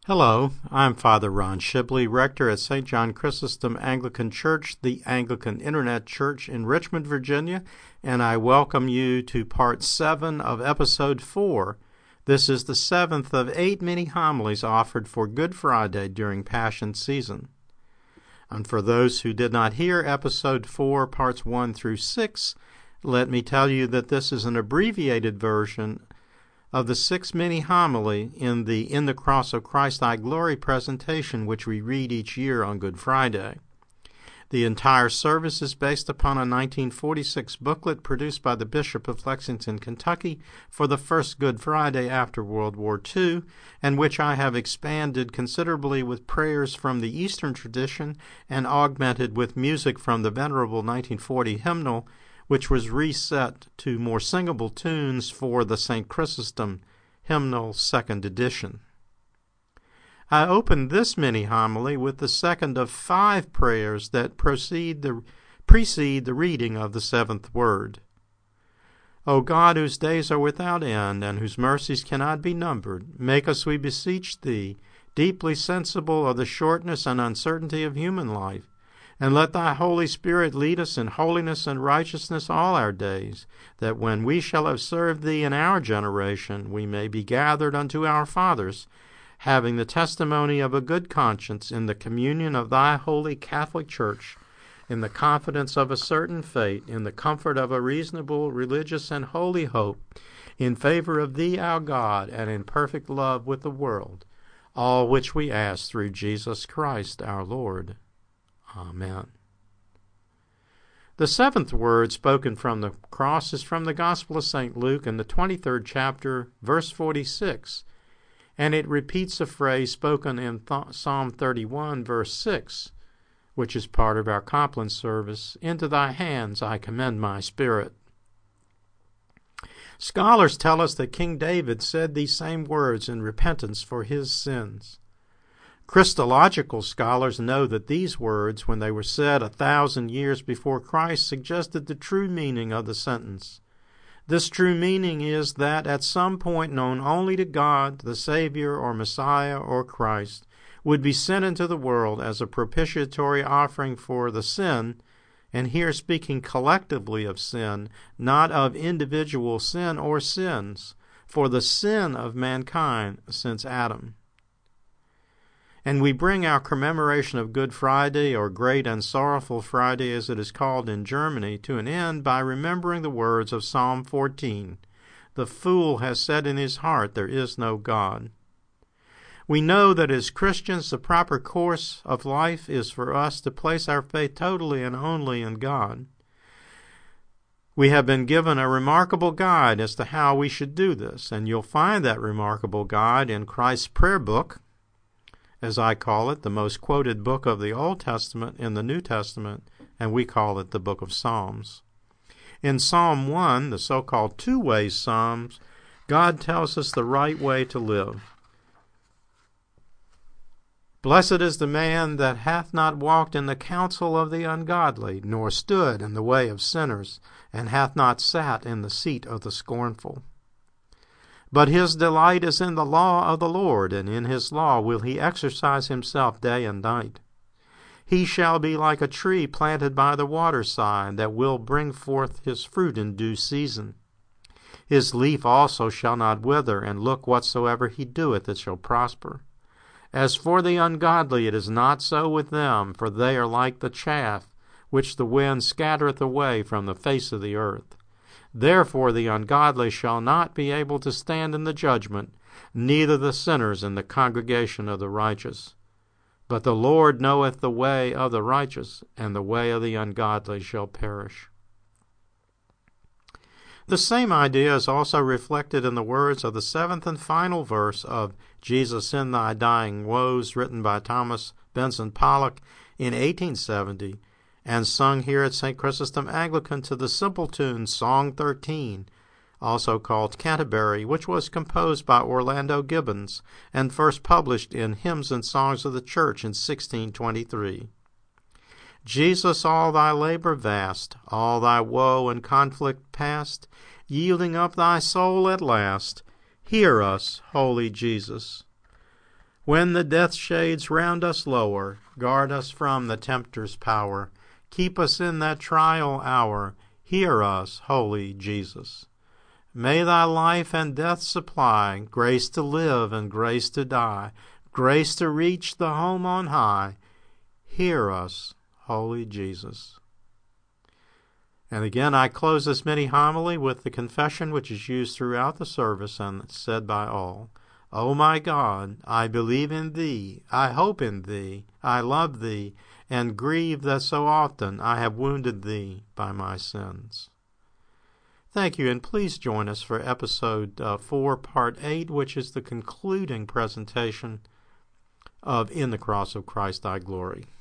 Hello, I'm Father Ron Shibley, rector at St. John Chrysostom Anglican Church, the Anglican Internet Church in Richmond, Virginia, and I welcome you to Part 7 of Episode 4. This is the 7th of 8 mini-homilies offered for Good Friday during Passion Season. And for those who did not hear Episode 4, Parts 1 through 6, let me tell you that this is an abbreviated version of the 6th mini-homily in the Cross of Christ Thy Glory presentation, which we read each year on Good Friday. The entire service is based upon a 1946 booklet produced by the Bishop of Lexington, Kentucky, for the first Good Friday after World War II, and which I have expanded considerably with prayers from the Eastern tradition and augmented with music from the venerable 1940 hymnal, which was reset to more singable tunes for the St. Chrysostom Hymnal 2nd edition. I opened this mini-homily with the second of 5 prayers that precede the reading of the 7th word. O God, whose days are without end, and whose mercies cannot be numbered, make us, we beseech Thee, deeply sensible of the shortness and uncertainty of human life, and let Thy Holy Spirit lead us in holiness and righteousness all our days, that when we shall have served Thee in our generation, we may be gathered unto our fathers, having the testimony of a good conscience in the communion of Thy holy Catholic Church, in the confidence of a certain fate, in the comfort of a reasonable, religious, and holy hope, in favor of Thee, our God, and in perfect love with the world, all which we ask through Jesus Christ our Lord. Amen. The 7th word spoken from the cross is from the Gospel of St. Luke in the 23rd chapter, verse 46, and it repeats a phrase spoken in Psalm 31, verse 6, which is part of our Compline service, Into Thy hands I commend my spirit. Scholars tell us that King David said these same words in repentance for his sins. Christological scholars know that these words, when they were said 1,000 years before Christ, suggested the true meaning of the sentence. This true meaning is that at some point known only to God, the Savior or Messiah or Christ would be sent into the world as a propitiatory offering for the sin, and here speaking collectively of sin, not of individual sin or sins, for the sin of mankind since Adam. And we bring our commemoration of Good Friday, or Great and Sorrowful Friday as it is called in Germany, to an end by remembering the words of Psalm 14. The fool has said in his heart, there is no God. We know that as Christians the proper course of life is for us to place our faith totally and only in God. We have been given a remarkable guide as to how we should do this, and you'll find that remarkable guide in Christ's prayer book, as I call it, the most quoted book of the Old Testament in the New Testament, and we call it the Book of Psalms. In Psalm 1, the so-called two-way Psalms, God tells us the right way to live. Blessed is the man that hath not walked in the counsel of the ungodly, nor stood in the way of sinners, and hath not sat in the seat of the scornful. But his delight is in the law of the Lord, and in his law will he exercise himself day and night. He shall be like a tree planted by the waterside, that will bring forth his fruit in due season. His leaf also shall not wither, and look whatsoever he doeth, it shall prosper. As for the ungodly, it is not so with them, for they are like the chaff, which the wind scattereth away from the face of the earth. Therefore the ungodly shall not be able to stand in the judgment, neither the sinners in the congregation of the righteous. But the Lord knoweth the way of the righteous, and the way of the ungodly shall perish. The same idea is also reflected in the words of the 7th and final verse of Jesus in Thy Dying Woes, written by Thomas Benson Pollock in 1870, and sung here at St. Chrysostom Anglican to the simple tune Song 13, also called Canterbury, which was composed by Orlando Gibbons and first published in Hymns and Songs of the Church in 1623. Jesus, all thy labor vast, all thy woe and conflict past, yielding up thy soul at last, hear us, holy Jesus. When the death shades round us lower, guard us from the tempter's power. Keep us in that trial hour. Hear us, holy Jesus. May thy life and death supply grace to live and grace to die, grace to reach the home on high. Hear us, holy Jesus. And again, I close this mini homily with the confession which is used throughout the service and said by all. O my God, I believe in Thee, I hope in Thee, I love Thee, and grieve that so often I have wounded Thee by my sins. Thank you, and please join us for episode 4, part 8, which is the concluding presentation of In the Cross of Christ Thy Glory.